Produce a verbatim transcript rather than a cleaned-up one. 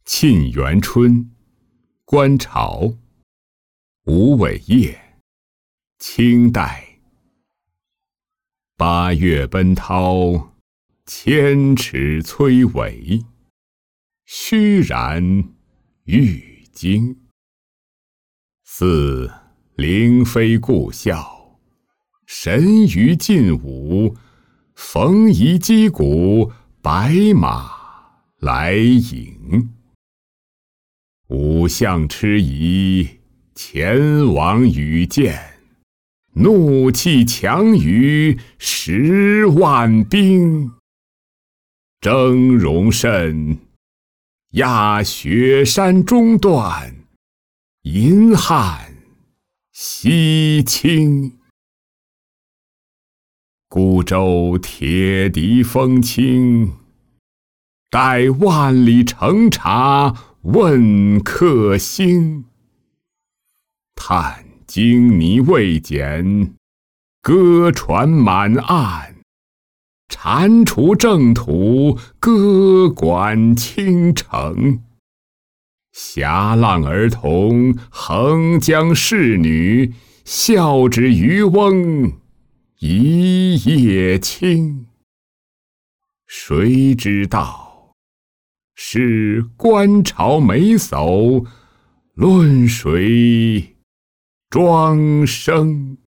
沁园春·观潮，吴伟业，清代。八月奔涛，千尺崔嵬，虚然欲惊。似灵飞故校，神于劲舞，逢夷击鼓，白马来迎。五相吃疑，前往羽见，怒气强于十万兵。峥嵘甚，压雪山中断，银汉西倾。孤舟铁笛风轻，待万里乘茶问客兴。叹经泥未减，歌船满岸，蟾蜍正土，歌管倾城。侠浪儿童，横江仕女，笑指渔翁一夜清。谁知道是观潮美叟，论水庄生。